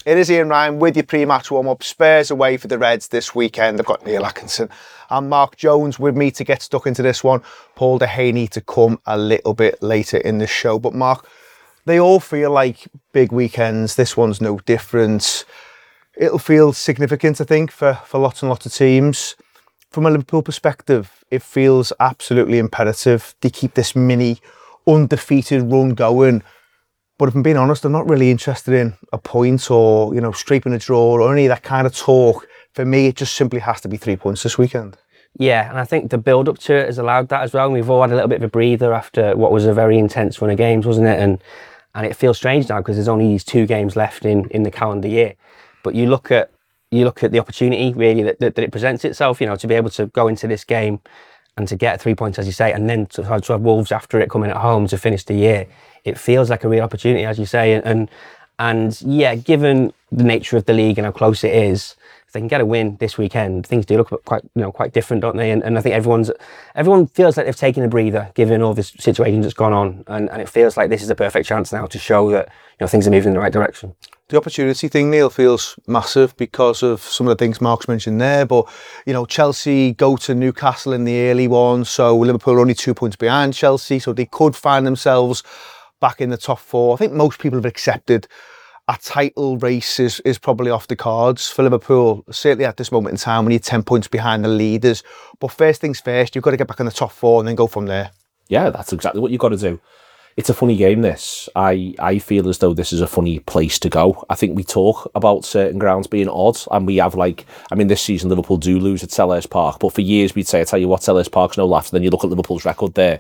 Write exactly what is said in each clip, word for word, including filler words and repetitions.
It is Ian Ryan with your pre-match warm-up. Spurs away for the Reds this weekend. I've got Neil Atkinson and Mark Jones with me to get stuck into this one. Paul Dehaney to come a little bit later in the show. But Mark, they all feel like big weekends. This one's no different. It'll feel significant, I think, for, for lots and lots of teams. From a Liverpool perspective, it feels absolutely imperative to keep this mini undefeated run going. But if I'm being honest, I'm not really interested in a point or, you know, scraping a draw or any of that kind of talk. For me, it just simply has to be three points this weekend. Yeah, and I think the build-up to it has allowed that as well. And we've all had a little bit of a breather after what was a very intense run of games, wasn't it? And and it feels strange now because there's only these two games left in, in the calendar year. But you look at you look at the opportunity really that, that, that it presents itself, you know, to be able to go into this game and to get three points, as you say, and then to have, to have Wolves after it coming at home to finish the year. It feels like a real opportunity, as you say, and, and and yeah, given the nature of the league and how close it is, if they can get a win this weekend, things do look quite, you know, quite different, don't they? And, and I think everyone's everyone feels like they've taken a breather, given all this situation that's gone on, and, and it feels like this is a perfect chance now to show that, you know, things are moving in the right direction. The opportunity thing, Neil, feels massive because of some of the things Mark's mentioned there. But, you know, Chelsea go to Newcastle in the early one, so Liverpool are only two points behind Chelsea, so they could find themselves back in the top four. I think most people have accepted a title race is, is probably off the cards for Liverpool, certainly at this moment in time when you're ten points behind the leaders. But first things first, you've got to get back in the top four and then go from there. Yeah, that's exactly what you've got to do. It's a funny game, this. I, I feel as though this is a funny place to go. I think we talk about certain grounds being odd, and we have, like, I mean, this season Liverpool do lose at Selhurst Park, but for years we'd say, I tell you what, Selhurst Park's no laughs, and then you look at Liverpool's record there.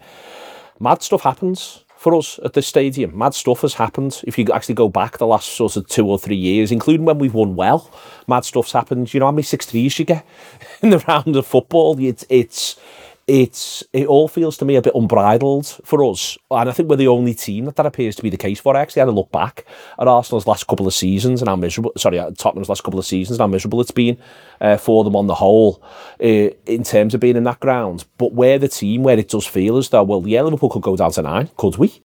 Mad stuff happens for us at this stadium. Mad stuff has happened. If you actually go back the last sort of two or three years, including when we've won well, mad stuff's happened. You know how many six threes you get in the round of football? It's it's it's it all feels to me a bit unbridled for us, and I think we're the only team that that appears to be the case for. I actually had a look back at Arsenal's last couple of seasons and how miserable. Sorry, at Tottenham's last couple of seasons and how miserable it's been uh, for them on the whole uh, in terms of being in that ground. But we're the team where it does feel as though, well, yeah, Liverpool could go down to nine, could we?